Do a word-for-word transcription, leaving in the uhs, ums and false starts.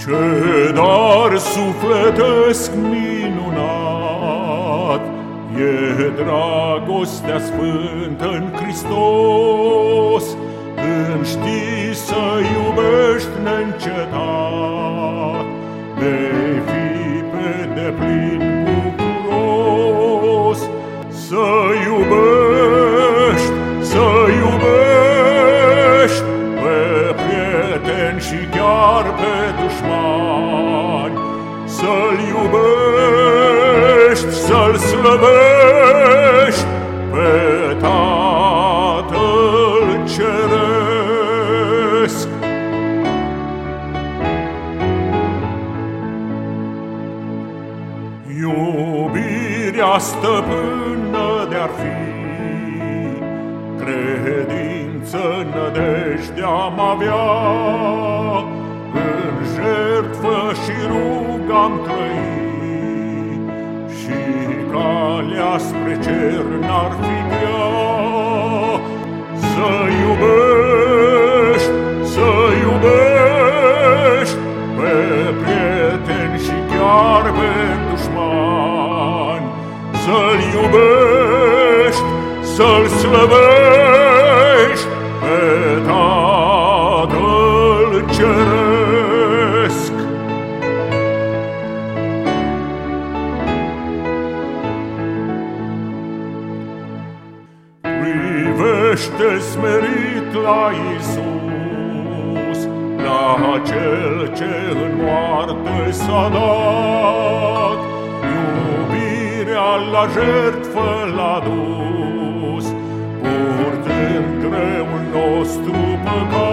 Ce dar sufletesc minunat e dragostea sfântă în Hristos, când știi să iubești neîncetat, vei fi pe deplin bucuros. Să iubești, să iubești pe prieteni și chiar pe dușmani, să-L iubești, să-L slăvești pe Tatăl Ceresc. Iubirea stăpână de-ar fi, credință, nădejde-am avea, în jertfă și rugă-am trăi, și calea spre cer n-ar fi grea. Să iubești, să iubești pe prieteni și chiar pe dușmani, să-L iubești, să-L slăvești pe Tatăl Ceresc. Privește smerit la Iisus, la Cel ce în moarte s-a dat. Iubirea la jertfă l-a dus, purtând greul nostru păcat.